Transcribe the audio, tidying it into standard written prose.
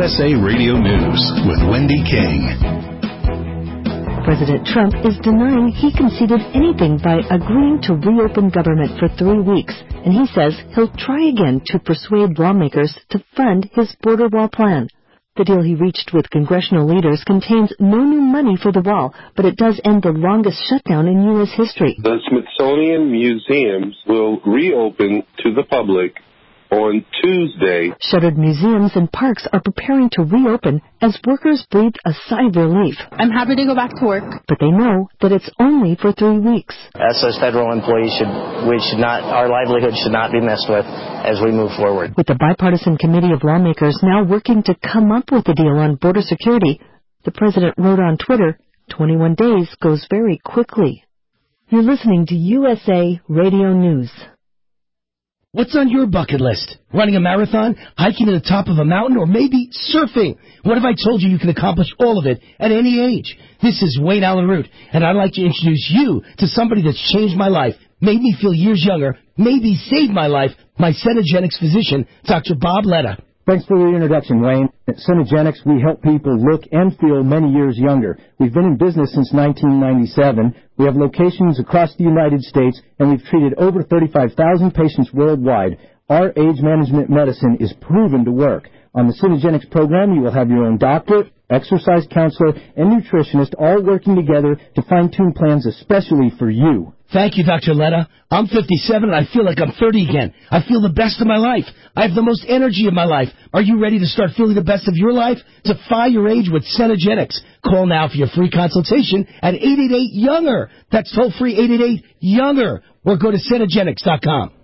USA Radio News with Wendy King. President Trump is denying he conceded anything by agreeing to reopen government for 3 weeks, and he says he'll try again to persuade lawmakers to fund his border wall plan. The deal he reached with congressional leaders contains no new money for the wall, but it does end the longest shutdown in U.S. history. The Smithsonian Museums will reopen to the public on Tuesday. Shuttered museums and parks are preparing to reopen as workers breathe a sigh of relief. I'm happy to go back to work. But they know that it's only for 3 weeks. Us as federal employees, our livelihood should not be messed with as we move forward. With the bipartisan committee of lawmakers now working to come up with a deal on border security, the president wrote on Twitter, 21 days goes very quickly. You're listening to USA Radio News. What's on your bucket list? Running a marathon, hiking to the top of a mountain, or maybe surfing? What if I told you can accomplish all of it at any age? This is Wayne Allen Root, and I'd like to introduce you to somebody that's changed my life, made me feel years younger, maybe saved my life, my Cenegenics physician, Dr. Bob Letta. Thanks for your introduction, Wayne. At Cenegenics, we help people look and feel many years younger. We've been in business since 1997. We have locations across the United States, and we've treated over 35,000 patients worldwide. Our age management medicine is proven to work. On the Cenegenics program, you will have your own doctor, exercise counselor, and nutritionist all working together to fine-tune plans especially for you. Thank you, Dr. Letta. I'm 57 and I feel like I'm 30 again. I feel the best of my life. I have the most energy of my life. Are you ready to start feeling the best of your life? Defy your age with Cenegenics. Call now for your free consultation at 888-YOUNGER. That's toll-free 888-YOUNGER. Or go to Cenegenics.com.